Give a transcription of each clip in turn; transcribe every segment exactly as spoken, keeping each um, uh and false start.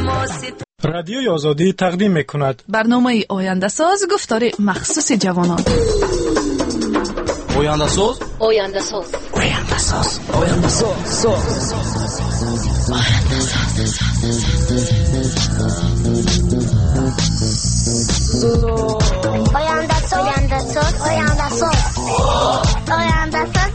رادیوی آزادی تقدیم میکند برنامه آینده ساز گفتار مخصوص جوانان. آینده ساز آینده ساز آینده ساز آینده ساز آینده ساز آینده ساز آینده ساز آینده ساز.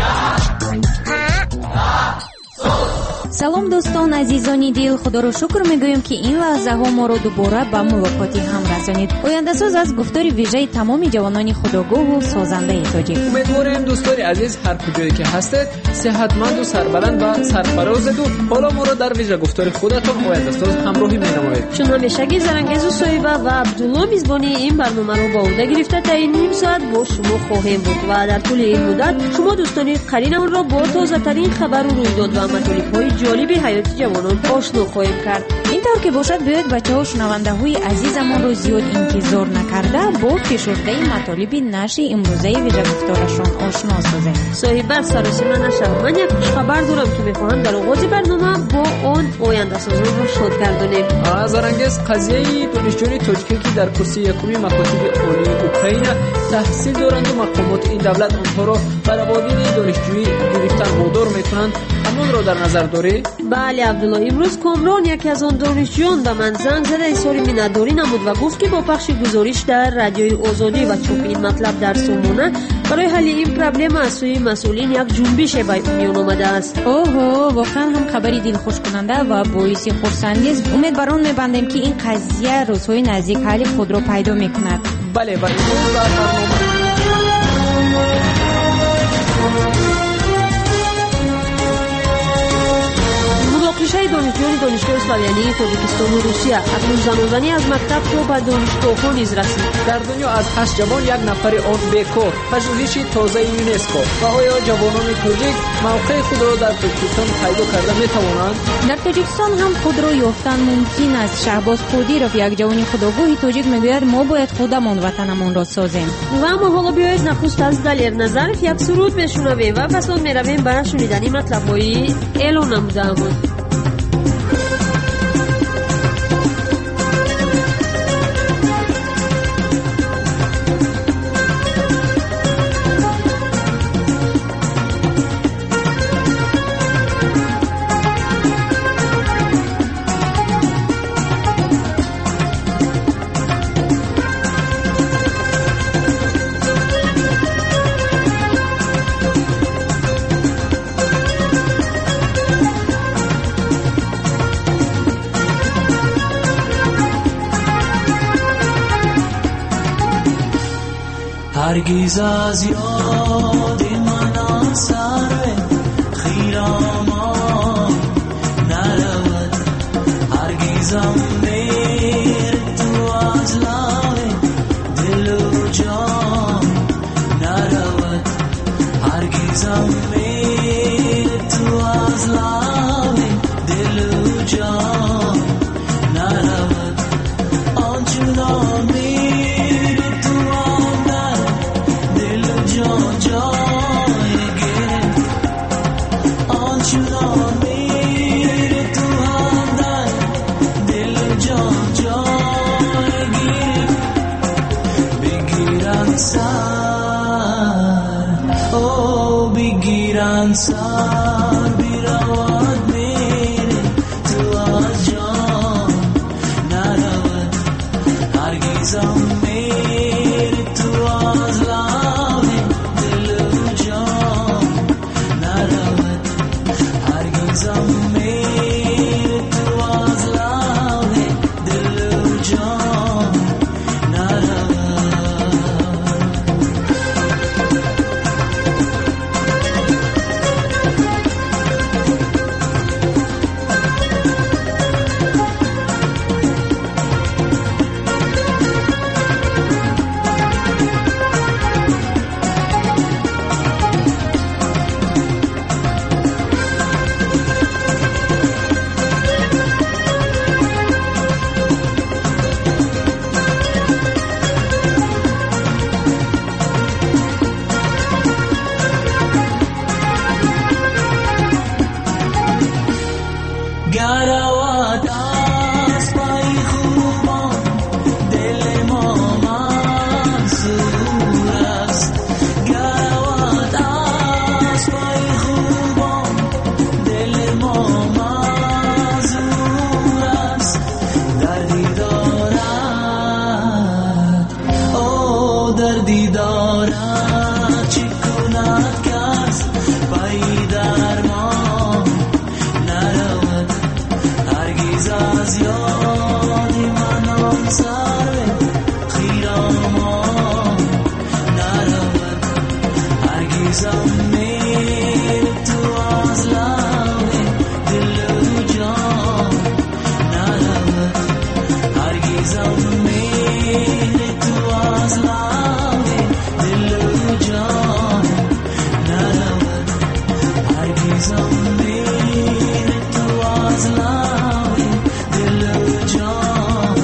салом дӯстон азизони дил, худоро шукр мегӯем ки ин лаҳзаҳо моро дубора ба мулоқоти ҳам расонид. ояндасоз аз гуфтори вижаи тамоми ҷавонони худогоҳу созандаи тоҷик. умедворем дӯстони азиз ҳар куҷое ки ҳастед сеҳатманду сарбаланд ва сарфарозеду ҳоло моро дар вижа гуфтори худатон ояндасоз ҳамроҳӣ менамоед. чун ҳамешагӣ Зарангезу Соҳиба ва Абдулло мизбони ин барномаро ба ӯҳда гирифта та ин ним соат бо шумо хоҳем буд ва дар тӯли ин муддат шумо дӯстони қаринамонро бо тозатарин хабару рӯйдод ва матолибҳои ҷолиби ҳаёти ҷавонон ошно хоҳем кард. ин тавр ки бошад биёед бачаҳо шунавандаҳои азизамонро зиёд интизор накарда бо фишурдаи матолиби нашри имрӯзаи вижагуфторашон ошно созем. Соҳиба саросима нашав. ман як хушхабар дорам ки мехоҳам дар оғози барнома бо он ояндасозонро шод гардонем. Зарангез қазияи донишҷӯёни тоҷикӣ ки дар курсии якуми макотиби олии Украина таҳсил доранду мақомоти ин давлат онҳоро бар аводини донишҷӯӣ гирифтан водор мекунанд, ҳамонро дар назар дорӣ? бале Абдулло, имрӯз Комрон яке аз он донишҷӯён ба ман занг зада изҳори миннатдорӣ намуд ва гуфт ки бо пахши гузориш дар радиои Озодӣ ва чопи ин матлаб дар Сомона барои ҳалли ин проблема аз сӯи масъулин як ҷунбише ба миён омадааст. оҳо, воқеан ҳам хабари дилхушкунанда ва боиси хурсангез. умед бар он мебандем ки ин қазия рӯзҳои наздик ҳалли худро пайдо мекунад. бале ва имрӯз дар барнома муноқишаи донишҷӯёни донишгоҳи славянии тоҷикистону Русия акнун занозанӣ аз мактаб то ба донишгоҳҳо низ расид. дар дунё аз ҳашт ҷавон як нафари он бекор. пажӯҳиши тозаи ЮНЕСКО. ва оё ҷавонони тоҷик мавқеи худро дар Тоҷикистон пайдо карда метавонанд? дар тоҷикистон ҳам худро ёфтан мумкин аст. Шаҳбоз Қодиров, як ҷавони худогоҳи тоҷик, мегӯяд мо бояд худамон ватанамонро созем. ва аммо ҳоло биёед нахуст аз Далер Назаров як суруд мешунавем ва пас он меравем ба шунидани матлабҳои эълон намудаамон. هرگز از یاد من سر خیرامان نرود، هرگزم میر تو از لب دل و جان نرود، هرگزم میر تو از لب دل و جان نرود، آنچنان میر تو جان جای گرفت، آنچنان میره تو همدن دل جان جای گرفت، بگیرن سر او بگیرن سر بیرواد میره تو از جان نرود، هرگزم میره تو از از یاد منم سر خیرام نرود هرگیزم میل تو از لب دل و جان نرود هرگیزم میل تو از لب دل و جان نرود هرگیزم میل تو از لب دل و جان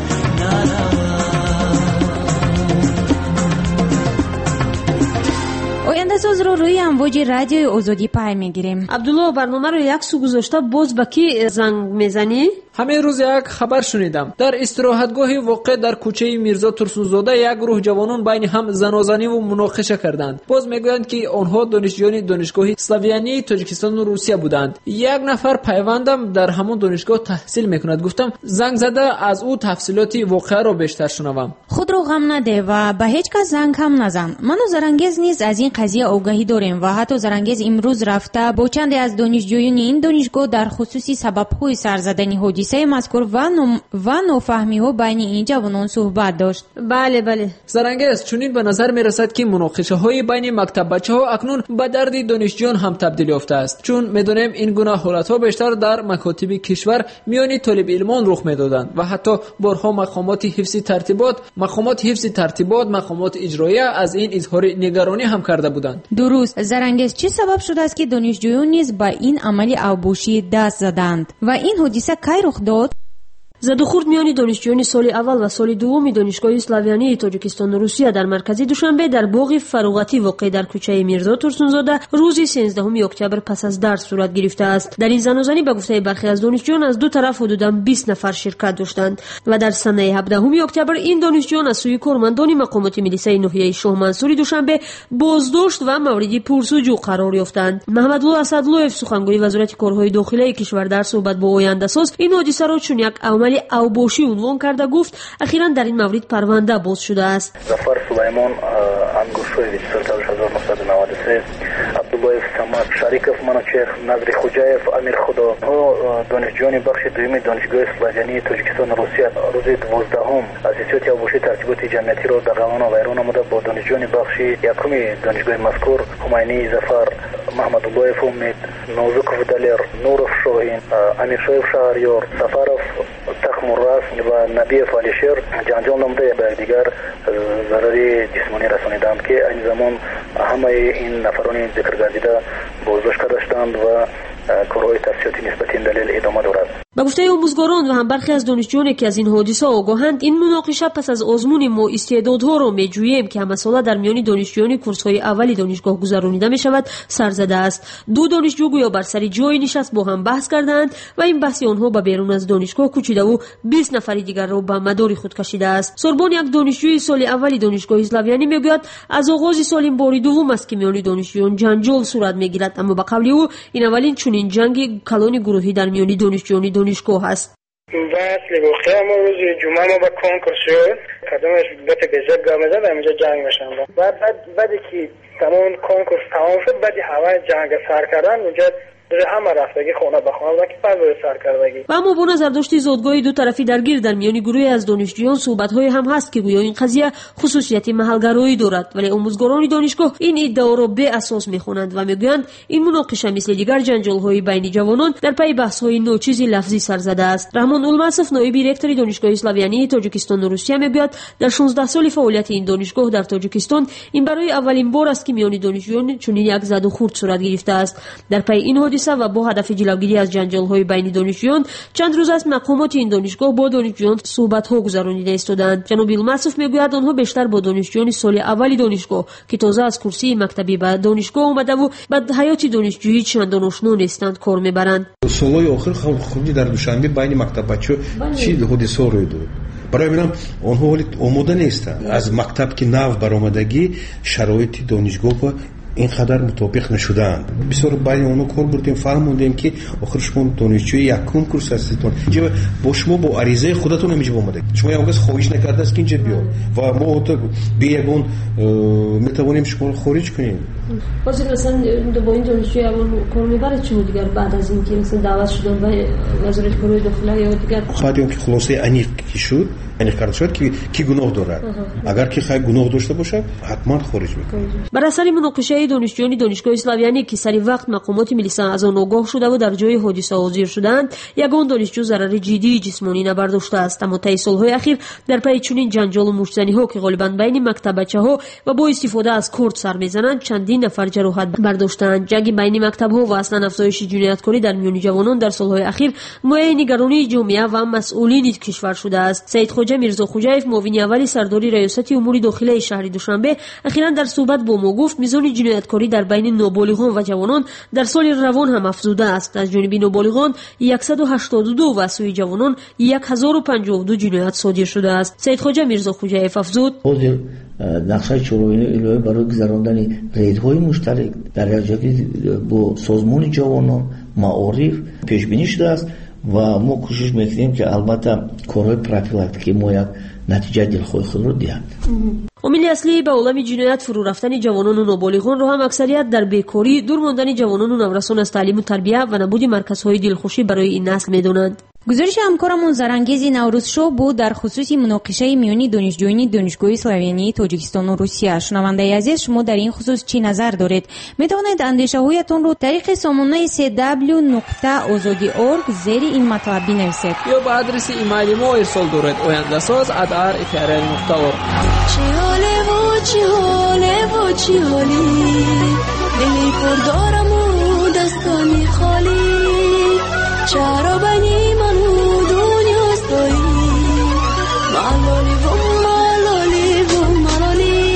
آینده ساز رو روی امواج رادیوی آزادی پای میگیریم. عبدالله برنامه رو یک سو گذاشته، باز با کی زنگ میزنی؟ همین روز یک خبر شنیدم. در استراحتگاهی واقع در کوچه میرزا ترسونزاده یک گروه جوانان بین هم زنازنی و مناقشه کردند. باز میگویند که آنها دانشجویان دانشگاه اسلاویانی تاجیکستان و روسیه بودند. یک نفر پیوندم در همون دانشگاه تحصیل میکند. گفتم زنگ زده از او تفصیلات واقعه را بیشتر شنوم. خود رو غم نده و به هیچ کس زنگ هم نزن. من و زرنگیز نیز از این قضیه آگاهی داریم و حتی زرنگیز امروز رفته با چندی از دانشجویان این دانشگاه در خصوص سبب‌های سرزدنی حادثه مذکور و نم... و نافهمی‌ها بین این جوانان صحبت داشت. بله بله. زرنگیز چنین به نظر میرسد که مناقشه‌های بین مکتب بچه‌ها اکنون به درد دانشجویان هم تبدیل یافته است، چون می‌دانیم این گونه حالت‌ها بیشتر در مکاتب کشور میان طالب علمان رخ می‌دادند و حتی بارها مقامات حفظ ترتیبات مقامات حفظ ترتیبات مقامات اجرایی از این اظهار نگرانی هم کرده بودند. درست. زرنگیز چه سبب شده است که دانشجویان نیز به این عمل اوباشی دست زدند و این حادثه کی رخ داد؟ زد و خورد میان دانشجویان سال اول و سال دوم دانشگاه اسلاویانی تاجیکستان و روسیه در مرکز دوشنبه در باغ فروغتی واقع در کوچه میرزا ترسونزاده روز سیزدهم اکتبر پس از درس صورت گرفته است. در این زنازنی به گفته برخی از دانشجویان از دو طرف حدوداً بیست نفر شرکت داشتند و در سنه هفدهم اکتبر این دانشجویان از سوی کارمندان مقامات ملیسه ناحیه شاه منصور دوشنبه بازداشت و مورد پرسجو قرار یافتند. محمدالله اسدالله سخنگوی وزارت کارهای داخلی کشور در صحبت با آینده ساز این حادثه را چون یک عمل اوباشی عنوان کرده گفت اخیراً در این مورد پرونده باز شده است. ظفر سلیمان انگوشوی سال هزار و نهصد و نود و سه، عبدالله صمد، شریکف منوچیخ، نظری خوجایف، امیر خدا ها دانشجویان بخش دوم دانشگاه اسلاویانی تاجیکستان و روسیه روز دوازدهم اساسیات اوباشی ترتیبات جمعیتی را در قوانین ویران آمده با دانشجویان بخش یکم دانشگاه مذکور هماینی ظفر، محمد الله امید، نازک دلیر، نورف شاهین، امیر شایف شهریار، سفرف تخمراس و نبی فالشیر جنجال نموده به دیگر ضرری جسمانی رسانیدند که این زمان همه این نفران ذکر گردیده بازداشت داشتند و کارهای تحقیقاتی نسبت این دلیل ادامه دارد. با گفته آموزگاران و هم برخی از دانشجویانی که از این حادثه آگاهند این مناقشه پس از آزمون ما استعدادها را میجوییم که همساله در میان دانشجویان کورس‌های اولی دانشگاه گذرانیده می شود سرزده است. دو دانشجو گویا بر سر جای نشست با هم بحث کردند و این بحث آنها به بیرون از دانشگاه کوچیده و بیست نفر دیگر را به مدار خود کشیده است. سوربان یک دانشجوی سال اولی دانشگاه اسلاویانی میگوید از آغاز سال این بار دوم است که میان دانشجویان جنجال صورت میگیرد، اما به قول او این اولین چنین جنگ کلان گروهی در میان دانشجویان دانشگاه است. بعد لبوخه ما روز جمعه ما با کنکورس شد قدمش بهت گذب گامزه و اینجا جنگ میشن و بعد بعدی که تمام کنکورس تمام شد بعدی هوای جنگ سر کردن اونجا همه رفتگی خونه به خونه و که پس سر کردگی و اما با نظر داشتی زادگاه دو طرفی درگیر در میان گروهی از دانشجویان صحبت‌های هم هست که گویا این قضیه خصوصیت محلگرایی دارد، ولی آموزگاران دانشگاه این ادعا را به اساس می‌خوانند و میگویند این مناقشه مثل دیگر جنجال‌های بین جوانان در پی بحث‌های ناچیز لفظی سرزده است. رحمان المصف نایب رکتور دانشگاه اسلاویانی تاجیکستان و روسیه میگوید در شانزده سال فعالیت این دانشگاه در تاجیکستان این برای اولین بار است که میان دانشجویان چنین یک زد و خورد صورت گرفته است. در پی این و با هدف جلوگیری از جنجال‌های بین دانشجویان چند روز است مقامات این دانشگاه با دانشجویان صحبت‌ها گذرانیده ایستادند. جناب المصف میگوید آنها بیشتر با دانشجویان سال اولی دانشگاه که تازه از کرسی مکتبی به دانشگاه آمده و بعد حیات دانشجویی چندان آشنا نیستند کار میبرند. سالهای آخر خودی در دوشنبه بین مکتب بچه‌ها چی حادثه روی داد. برای منم آنها ولی آماده نیستند. از مکتب که نو برآمدگی شرایط دانشگاه با این قدر مطابق نشدند. بسیار بین اونو کار بردیم فهمیدیم که آخر شما دانشجوی یکم کورس هستید اینجا با شما با عریضه خودتون نمیشه اومده. شما یه وقت خواهش نکرده است که اینجا بیاد و ما به یگون میتوانیم شما رو خارج کنیم. باز مثلا با این دانشجوی اول کار میبره چی بود دیگر بعد از اینکه مثلا دعوت شدن و وزارت کار داخلی یا دیگر بعد اینکه خلاصه انیق کی شد انیق کرده شد که کی گناه دارد اگر کی خیر گناه داشته باشد حتما خارج میکنه. بر اثر مناقشه دانشجویان دانشگاه اسلاویانی که سری وقت مقامات ملی از آن آگاه شده و در جای حادثه حاضر شدند یگان دانشجو ضرر جدی جسمانی نبرداشته است، اما طی سالهای اخیر در پی چنین جنجال و مشتزنی‌ها که غالبا بین مکتب بچه‌ها و با استفاده از کورد سر میزنند چندین نفر جراحت برداشتند. جنگ بین مکتب‌ها و اصلا افزایش جنایتکاری در میان جوانان در سالهای اخیر موضوع نگرانی جامعه و مسئولین کشور شده است. سید خوجه میرزا خوجایف معاون اول سرداری ریاست امور داخلی شهر دوشنبه اخیراً در صحبت با ما گفت میزان جنایتکاری در بین نابالغان و جوانان در سال روان هم افزوده است. از جانب نابالغان صد و هشتاد و دو و سوی جوانان هزار و پنجاه و دو جنایت صادر شده است. سید خوجه میرزا خوجایف افزود نقشه چروینی الهی برای گذراندن ریدهای مشترک در ارتباط با سازمان جوانان معارف پیش بینی شده است و ما کوشش میکنیم که البته کارهای پروفیلاکتیکی ما یک نتیجه دلخواه خود رو دهند. عامل اصلی به عالم جنایت فرو رفتن جوانان و نابالغان را هم اکثریت در بیکاری، دور ماندن جوانان و نورسان از تعلیم و تربیت و نبود مرکزهای دلخوشی برای این نسل میدونند. گزارش همکارمون زرانگیز نوروز شو بود در خصوص مناقشه میانی دانشجویان دانشگاه اسلاویانی تاجیکستان و روسیه. شنونده عزیز شما در این خصوص چی نظر دارید؟ میتونید اندیشه هایتون رو طریق سامانه سی دبلیو نقطه آزادی نقطه اورگ زیر این مطلب بنویسید یا به آدرس ایمیل ما ارسال دارید oyandasaz at r f r l نقطه org. چی حاله و چی حاله و چی حالی دلی پر دارم و دستانی خالی چرا بنی منو دنیا ستایی ملالی و ملالی و ملالی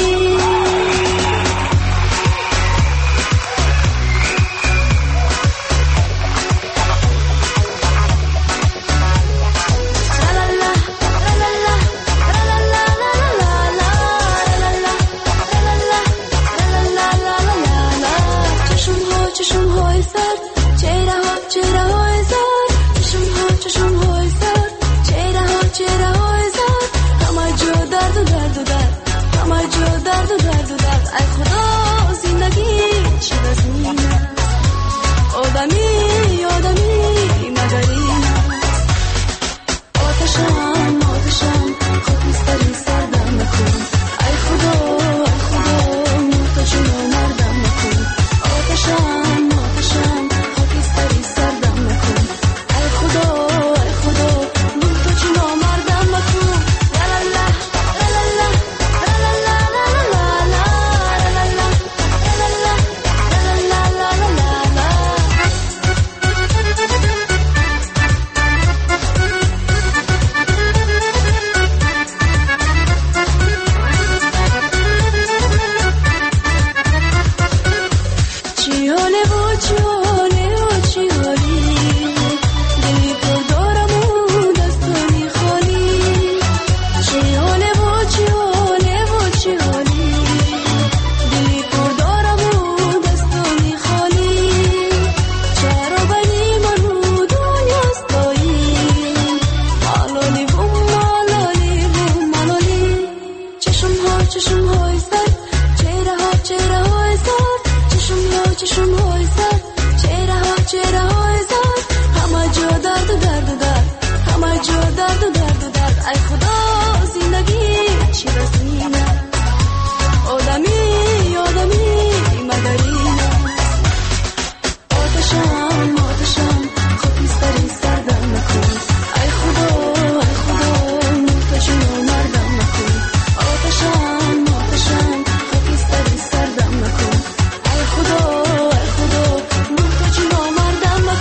چشم ها چشم های سر چهره ها چهره های سر چشم ها چشم های سر چهره ها چهره های سر همه جا درد و درد و درد همه جا درد و درد و درد ای خدا زندگی چه وزین است آدمی آدمی مگر این است آتشم آتشم خود میستری سردم نکن ای خدا ای خدا محتاج و مردم نکن آتشم آتشم خود میستری سردم نکن ای خدا ای خدا محتاج و مردم نکن لا لا لا لا لا لا لا لا چی حاله و چی حاله و چی حالی دلی پر دارم و دستانی خالی چی حاله و چی حاله و چی حالی دلی پر دارم و دستانی خالی چرا بنی منو دنیا ستایی ملالی و ملالی و ملالی چشم ها چشم های سر چهره ها چهره های سر چشم ها چشم های سر چهره ها چهره های سر همه جا درد و درد و درد همه جا درد و درد و درد ای خدا زندگی چی وزین است آدمی آدمی مگر این است آتشم آتشم خود میستری سردم نکن ای خدا ای خدا محتاج و مردم نکن آتشم آتشم خود میستری سردم نکن ای خدا ای خدا محتاج و مردم نکن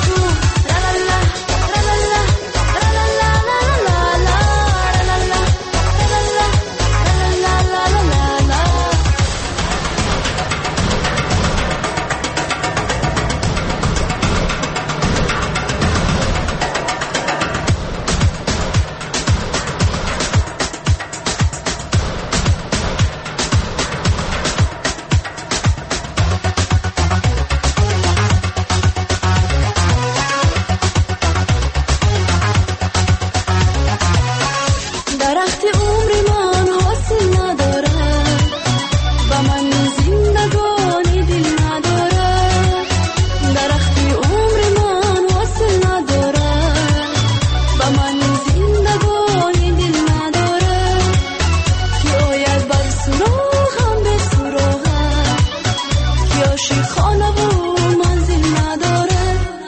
زندگانی دل نداره که آید بر سراغم به سراغم که عاشق خانه و منزل نداره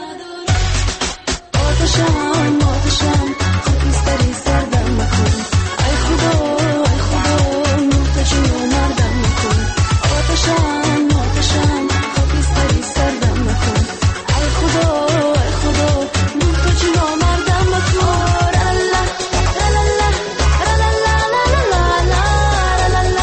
آتشم آتشم خاکستری سردم نکن ای خدا ای خدا محتاج نامردم نکن آتشم آتشم خاکستری سردم نکن ای خدا ای خدا محتاج نامردم نکن الله لا لا لا لا لا لا لا لا لا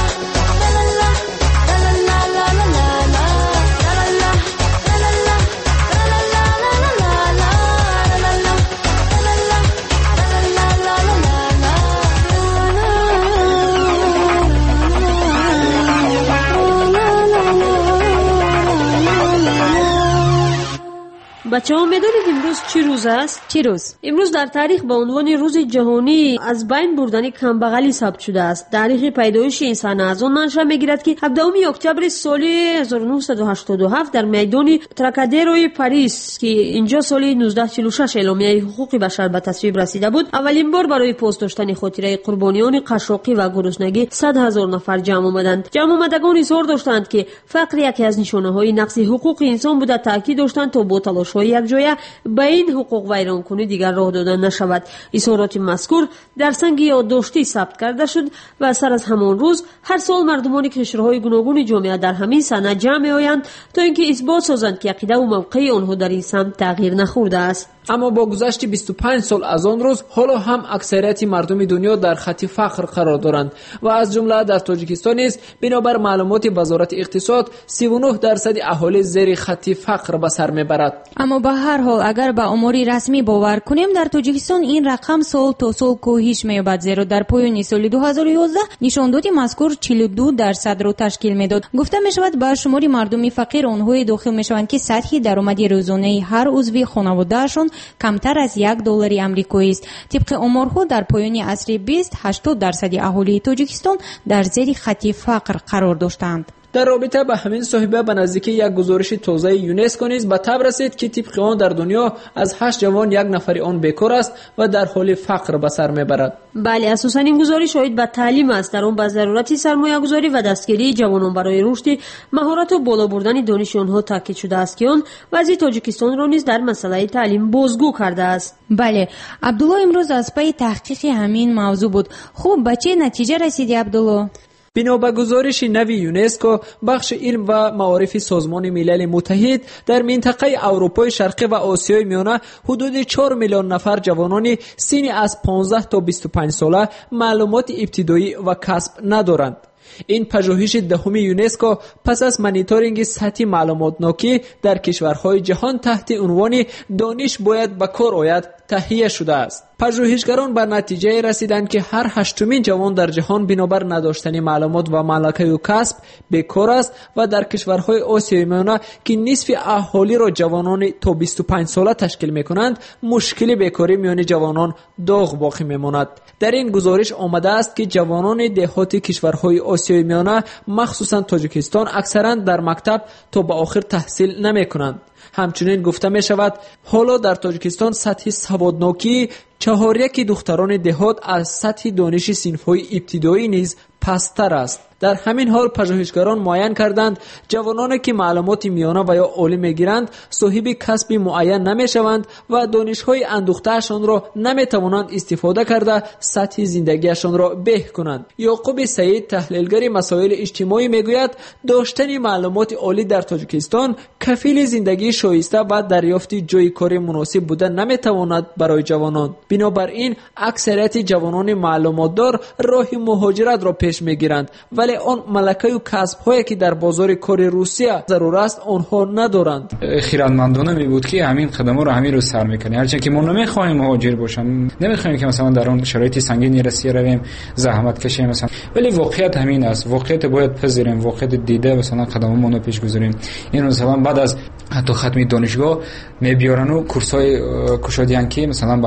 بچه ها میدونید امروز چی روز است؟ چی روز؟ امروز در تاریخ به عنوان روز جهانی از بین بردن کمبغلی ثبت شده است. تاریخ پیدایش انسان از آن منشأ میگیرد که هفدهم اکتبر سال هزار و نهصد و هشتاد و هفت در میدان تراکادروی پاریس که اینجا سال نوزده چهل و شش اعلامیه حقوق بشر به تصویب رسیده بود، اولین بار برای پوست داشتن خاطره قربانیان قشاقی و گرسنگی صد هزار نفر جمع آمدند. جمع آمدگان اصرار داشتند که فقر یکی از نشانه‌های نقض حقوق انسان بوده، تاکید داشتند تا با تلاش‌های یکجایه به این حقوق ویرانکنی دیگر راه داده نشود. اظهارات مذکور در سنگ یادداشتی ثبت کرده شد و سر از همان روز هر سال مردمان کشورهای گوناگون جامعه در همین سنه جمع آیند تا اینکه اثبات سازند که عقیده و موقع آنها در این سمت تغییر نخورده است. اما با گذشت بیست و پنج سال از آن روز حالا هم اکثریت مردم دنیا در خط فقر قرار دارند و از جمله در تاجیکستان نیز بنابر معلومات وزارت اقتصاد سی و نه درصد اهالی زیر خط فقر به سر میبرد. اما به هر حال اگر به امور رسمی باور کنیم در تاجیکستان این رقم سال تا سال کاهش می‌یابد، زیرا در پایان سال دو هزار و یازده نشانداد مذکور چهل و دو درصد را تشکیل میداد. گفته میشود به شمار مردم فقیر آنها داخل میشوند که سطح درآمد روزانه هر عضو خانواده‌شان کمتر از یک دلار آمریکایی است. طبق آمارها در پایان عصر بیست هشتاد درصد اهالی تاجیکستان در زیر خط فقر قرار داشتند. در رابطه با همین صاحبه به نزدیکی یک گزارش تازه یونسکو نیز به تب رسید که طبق آن در دنیا از هشت جوان یک نفر آن بیکار است و در حال فقر به سر میبرد. بله، اساساً این گزارش شاهد به تعلیم است. در آن به ضرورت سرمایه گذاری و دستگیری جوانان برای رشد مهارت و بالا بردن دانش آنها تاکید شده است که آن وضع تاجیکستان را نیز در مسئله تعلیم بازگو کرده است. بله، عبدالله امروز از پی تحقیق همین موضوع بود. خوب، به چه نتیجه رسیدی عبدالله؟ بنا به گزارش نوی یونسکو، بخش علم و معارف سازمان ملل متحد در منطقه اروپای شرقی و آسیای میانه حدود چهار میلیون نفر جوانان سنی از پانزده تا بیست و پنج ساله معلومات ابتدایی و کسب ندارند. این پژوهش دهم یونسکو پس از مانیتورینگ سطح معلوماتناکی در کشورهای جهان تحت عنوان دانش باید به کار آید تهیه شده است. پژوهشگران به نتیجه رسیدند که هر هشتمین جوان در جهان بنابر نداشتن معلومات و ملکه و کسب بیکار است و در کشورهای آسیای میانه که نصف اهالی را جوانان تا بیست و پنج ساله تشکیل میکنند، مشکل بیکاری میان جوانان داغ باقی میماند. در این گزارش آمده است که جوانان دهات کشورهای آسیای میانه مخصوصا تاجیکستان اکثرا در مکتب تا به آخر تحصیل نمیکنند. همچنین گفته می شود حالا در تاجیکستان سطح سوادناکی چهار یک دختران دهات از سطح دانش صنف‌های ابتدایی نیز پستر است. در همین حال پژوهشگران معین کردند جوانانی که معلومات میانه و یا عالی میگیرند صاحب کسب معین نمیشوند و دانش‌های اندوخته‌شان را نمیتوانند استفاده کرده سطح زندگیشان را به کنند. یعقوب سعید، تحلیلگر مسائل اجتماعی، میگوید داشتن معلومات عالی در تاجیکستان کفیل زندگی شایسته و دریافت جای کار مناسب بودن نمیتواند برای جوانان. بنابراین اکثریت جوانان معلومات دار راه مهاجرت را پیش میگیرند، ولی آن ملکه و کسب هایی که در بازار کار روسیه ضرور است آنها ندارند. خیرانمندانه می بود که همین قدم رو همین رو سر میکنی، هرچند که ما نمیخوایم مهاجر باشیم، نمیخوایم که مثلا در اون شرایط سنگینی روسیه رویم زحمت کشیم مثلا، ولی واقعیت همین است. واقعیت باید پذیریم، واقعیت دیده مثلا قدممون رو پیش گذاریم. این مثلا بعد از حتی ختم دانشگاه میبیارن و کورسای کشادیان که مثلا بچه‌ها میرن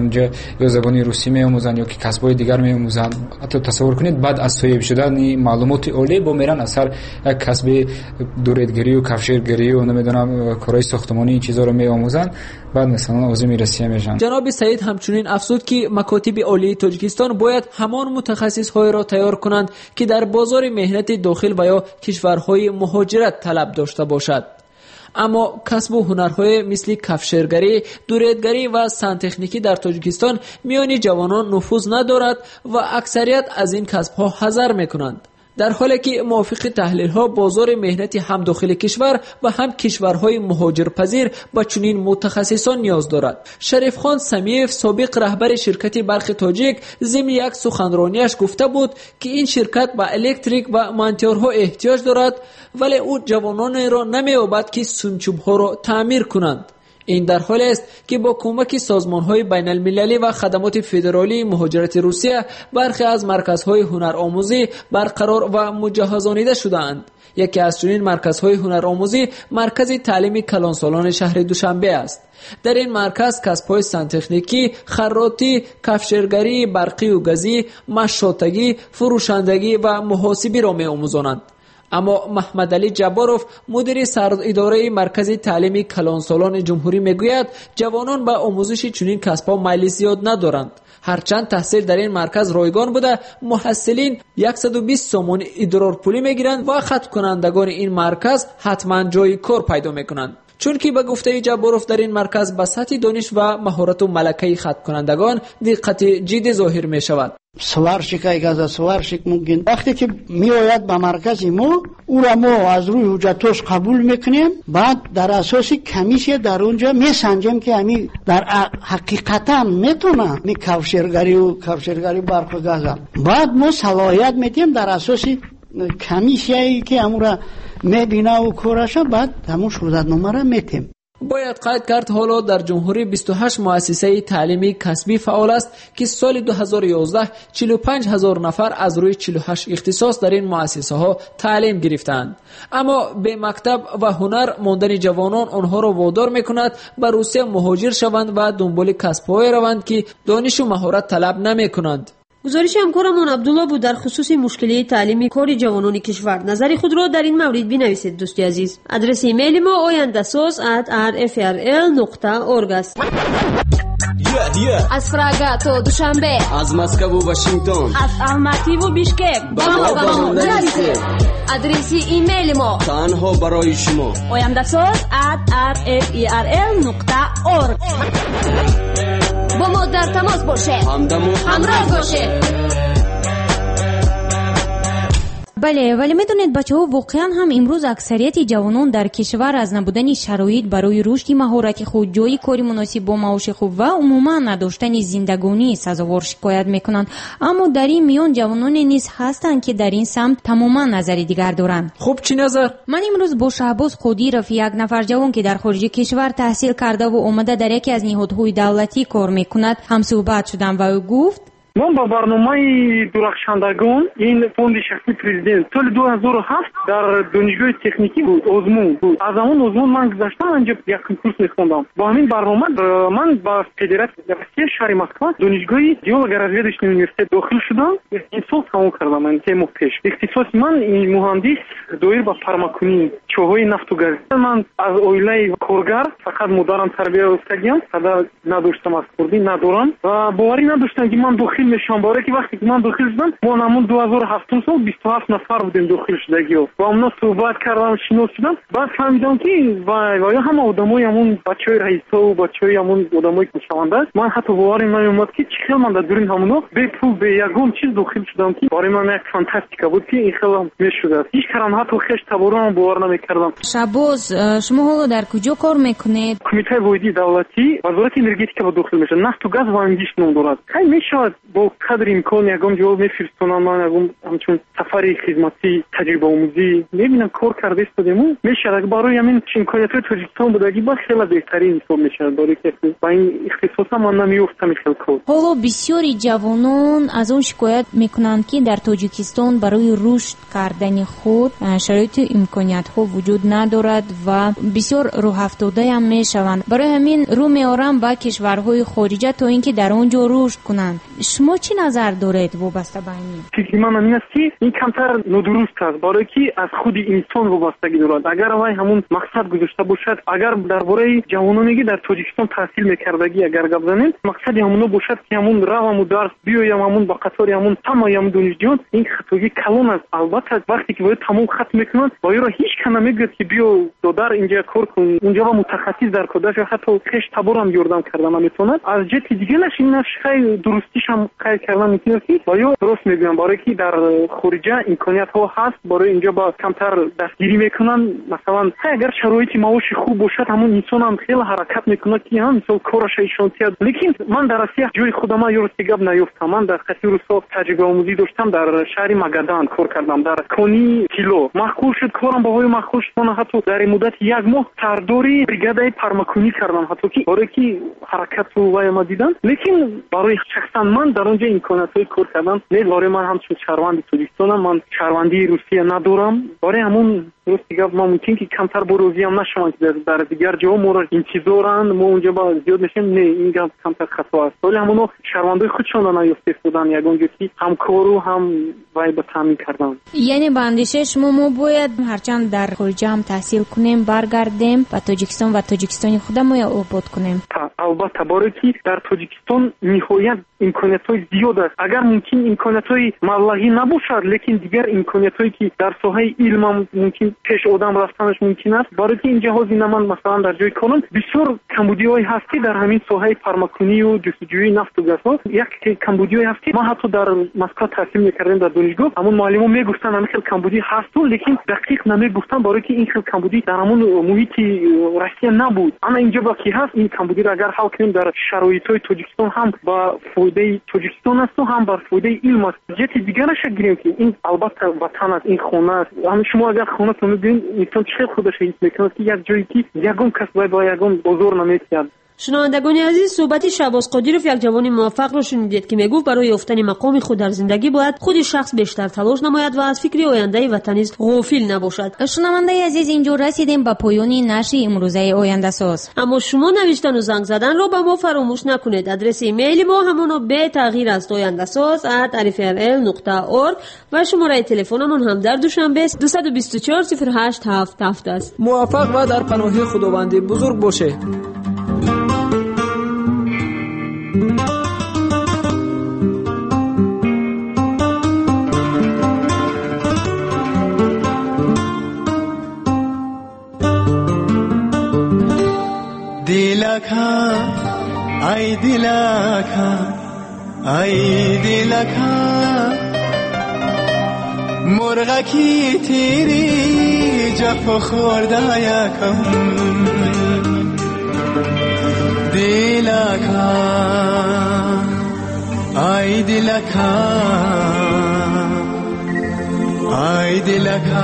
اونجا یا زبان روسی میآموزند یا که کسب‌های دیگر میآموزند. حتی تصور کنید بعد از تایید شدن معلومات عالی با میرن اثر یک کسب دورتگری و کفشگری و نمیدونم کارهای ساختمانی این چیزا رو میآموزند، بعد مثلا عضو میرسیه میشن. جناب سعید همچنین افزود که مکاتب عالی تاجیکستان باید همان متخصص‌های را تیار کنند که در بازار مهنت داخل و یا کشورهای مهاجرت طلب داشته باشد. اما کسب و هنرهای مثل کفشگری، دورتگری و سنتکنیکی در تاجیکستان میان جوانان نفوذ ندارد و اکثریت از این کسب‌ها حذر میکنند، در حالی که موافق تحلیل‌ها بازار مهنتی هم داخل کشور و هم کشورهای مهاجرپذیر به چنین متخصصان نیاز دارد. شریف خان سمیف سابق رهبر شرکت برق تاجیک ضمن یک سخنرانیش گفته بود که این شرکت به الکتریک و مانتورها احتیاج دارد، ولی او جوانان را نمی‌یابد که سنچوب‌ها را تعمیر کنند. این در حالی است که با کمک سازمان‌های بین‌المللی و خدمات فدرالی مهاجرت روسیه برخی از مرکزهای هنرآموزی برقرار و مجهزانیده شده‌اند. یکی از چنین مرکزهای هنرآموزی مرکز تعلیم کلانسالان شهر دوشنبه است. در این مرکز کسب‌های سنتکنیکی، خراطی، کفشگری، برقی و گازی، مشاطگی، فروشندگی و محاسبی را می‌آموزانند. اما محمد علی جباروف مدیر سرد اداره مرکز تعلیم کلانسالان جمهوری میگوید جوانان به آموزش چنین کسب‌ها میل زیاد ندارند، هرچند تحصیل در این مرکز رایگان بوده. محصلین صد و بیست سوم ادرار پولی میگیرند و خط کنندگان این مرکز حتما جای کار پیدا میکنند، چون که به گفته جباروف در این مرکز به سطح دانش و مهارت و ملکه خط کنندگان دقت جدی ظاهر می شود. сварщик айгаза сварщик мугин вақте ки меояд ба маркази мо ура мо аз рӯи ҳуҷҷатош қабул мекунем, баъд дар асоси комиссия дар онҷа месанҷем ки ами дар ҳақиқатан метона ми кавшергариву кавшергари барқу газа, баъд мо салоҳият медиҳем дар асоси комиссияе ки ҳамура мебинаву кораша, баъд ҳамун шуҳдатномаро метем. باید قید کرد حالا در جمهوری بیست و هشت مؤسسه تعلیمی کسبی فعال است که سال دو هزار و یازده چهل و پنج هزار نفر از روی چهل و هشت اختصاص در این مؤسسه ها تعلیم گرفتند. اما به مکتب و هنر ماندن جوانان آنها را وادار میکند به روسیه مهاجر شوند و دنبال کسب‌های روند که دانش و مهارت طلب نمیکنند. گزارش همکارمون عبدالله بود در خصوص مشکلی تعلیمی کار جوانان کشور. نظر خود را در این مورد بنویسید دوستی عزیز. آدرس ایمیل ما oyandasos at r f r l nokta org است. از فراگا تو دوشنبه، از مسکو و واشنگتن، از الماتی و بیشکک با ما با ما نویسید. آدرس ایمیل ما تنها برای شما oyandasos at r f r l nokta org. با ما در تماس باشه، همراه باشه. بله، ولی میدونید بچه‌ها واقعا هم امروز اکثریت جوانان در کشور از نبودن شرایط برای رشد مهارت خود، جای کاری مناسب با معاش خوب و عموما نداشتن زندگانی سزاوار شکایت میکنند. اما در این میان جوانان نیز هستند که در این سمت تماما نظری دیگر دارند. خب چی نظر؟ من امروز با شهباز خودیرف، یک نفر جوان که در خارج کشور تحصیل کرده و اومده در یکی از نهادهای دولتی کار میکند هم صحبت شدم و او گفت من با برنامه درخشندگان این فوند شخصی پرزیدنت سال دو هزار و هفت در دانشگاه تکنیکی بود، آزمون بود. از اون آزمون من گذشتم انجا یک کنکورس میخوندم. با همین برنامه من با فدراسیون روسیه شهر مسکو دانشگاه گеологоразведочный университет داخل شدم. این سال تمام کردم. من سه ماه پیش. اختصاص من این مهندس دایر با فارماکونی چوهای نفت و گاز. من از اویله کارگر فقط مدارم تربیت استادیم. صدا نداشتم از کردی ندارم و باوری نداشتم که من داخل میشم. باره که وقتی که من داخل شدم ما همون دو هزار و هفت سال بیست و هفت نفر بودیم داخل شدگی ها. با اونا صحبت کردم، شناس شدم. بعد فهمیدم که وای وای همه آدمای همون بچهای رئیسا و بچهای همون آدمای کشاونده است. من حتی باوری نمیومد که چی خیلی من در دورین همونا به پول به یگان چیز داخل شدم که برای من یک فانتاستیکا بود که این خیلی میشد. هیچ کارم حتی خیش تبارم باور نمیکردم. شباز شما حالا در کجا کار میکنید؟ کمیته واحدی دولتی وزارت انرژتیکا با داخل میشه. نفت و گاز و انرژی نام دارد. خیلی میشد با قدر امکان یگام جواب میفرستونم. من یگام همچون سفری خدمتی تجربه آموزی میبینم کار کرده استادمون میشه اگه برای همین امکانیت تاجیکستان بودگی با خیلی بهترین حساب میشه. برای که با این اختصاص من نمیافتم خیلی کار. حالا بسیاری جوانان از اون شکایت میکنند که در تاجیکستان برای رشد کردن خود شرایط امکانیت ها وجود ندارد و بسیار راه افتاده هم میشوند. برای همین رو میارم با کشورهای خارجه تا اینکه در اونجا رشد کنند. شما چی نظر دارید وابسته به این؟ فکر من این است که این کمتر ندرست است، برای که از خود انسان وابستگی دارد. اگر وای همون مقصد گذاشته باشد، اگر درباره جوانانی که در تاجیکستان تحصیل میکردگی اگر گپ زنیم، مقصد همون باشد که همون روام و درس بیایم همون با قطار همون تمام همون دانشجویان، این خطاگی کلان است. البته وقتی که باید تمام ختم میکنند با را هیچ کنا میگه که بیا دادر اینجا کار کن، اونجا با متخصص در کداش حتی خش تبارم یوردم کردم میتونه از جهت دیگه نشین نشه درستیش هم خیر کردن میتونه که باید درست میگم. برای که در خارجه امکانیت ها هست، برای اینجا با کمتر دستگیری میکنن. مثلا اگر شرایط معاش خوب باشد همون انسان هم خیلی حرکت میکنه که هم مثلا کارش ایشون تیاد. لیکن من در آسیا جوی خودم یورو گپ نیافتم. من در قطر روسا تجربه آموزی داشتم، در شهر مگادان کار کردم، در کونی کیلو مخکور شد کارم با وای مخکور شد. من حتی در مدت یک ماه سرداری بریگادای پرماکونی کردم حتی که برای که حرکت رو وای ما دیدم. لیکن برای شخصا من در اونجا امکاناتای کار کردم نه. برای من هم چون شهروند تاجیکستانم، من شهروندی روسیه ندارم. برای همون درست دیگه ما ممکن که کمتر بروزی هم نشوند که در دیگر جا ما را انتظارند ما اونجا با زیاد نشیم. نه این گپ کمتر خطا است. ولی همونو شهروندای خودشون نیافته بودن یگان جوتی هم کارو هم وای به تامین کردن. یعنی به اندیشه شما ما باید هرچند در خارج هم تحصیل کنیم برگردیم و تاجیکستان و تاجیکستانی خودمون آباد کنیم. البته برای که در تاجیکستان نهایت امکاناتای زیاد است. اگر ممکن امکاناتای مبلغی نباشد، لیکن دیگر امکاناتایی که در ساحه علم ممکن پیش آدم رفتنش ممکن است. برای که این جهاز نمان مثلا در جای کانون بسیار کمبودی‌های هستی در همین ساحه فارماکونی و جستجوی نفت و گاز ها. یک کمبودی‌های هستی ما حتی در مسکو تحصیل می‌کردیم در دانشگاه، همون معلم‌ها میگفتن همین خیلی کمبودی هست، لیکن دقیق نمیگفتن برای که این خیلی کمبودی در همون محیط روسیه نبود. اما اینجا باقی هست. این کمبودی را اگر حل کنیم در شرایط‌های تاجیکستان هم با فایده تاجیکستان است و هم بر فایده علم است. جهت دیگر نشگیریم که این البته وطن است، این خانه است. هم شما اگر خانه تو می‌بینید میتون چه خودش هیچ میکنه که یک جایی که یگم کس باید با یگم بزرگ نمیتید. شنوندگان عزیز، صحبت شهباز قادیروف یک جوان موفق رو شنیدید که میگفت برای یافتن مقام خود در زندگی باید خود شخص بیشتر تلاش نماید و از فکر آینده وطنیش غافل نباشد. شنونده عزیز، اینجور رسیدیم به پایان نشر امروزه آینده ساز. اما شما نوشتن و زنگ زدن رو به ما فراموش نکنید. آدرس ایمیل ما همونو به تغییر است آینده ساز ات الف ار ال نقطه اورگ و شماره تلفنمون هم در دوشنبه دو دو چهار صفر هشت هفت هفت است. موفق و در پناه خداوند بزرگ باشه. दिलखा आई दिलखा आई दिलखा مرغ کی تیری جفا خورده یکم दिलखा आई दिलखा आई दिलखा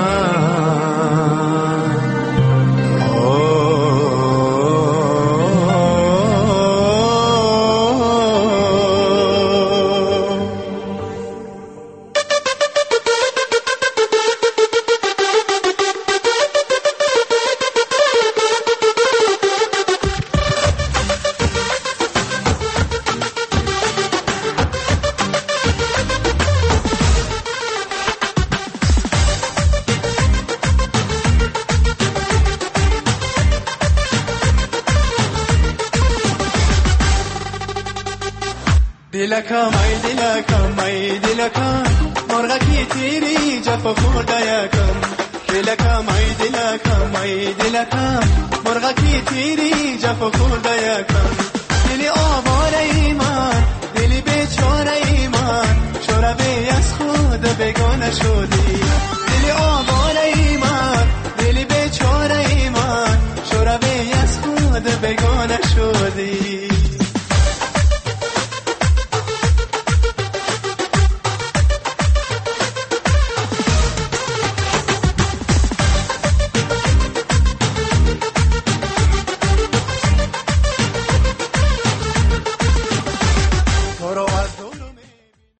दिलखा माई दिलखा माई दिलखा مرغ کی تیری جفا خورده یکم दिलखा माई दिलखा माई दिलखा مرغ کی تیری جفا خورده یکم دلی آواره ای من دلی بیچاره ای من شربی از خود بگانه شدی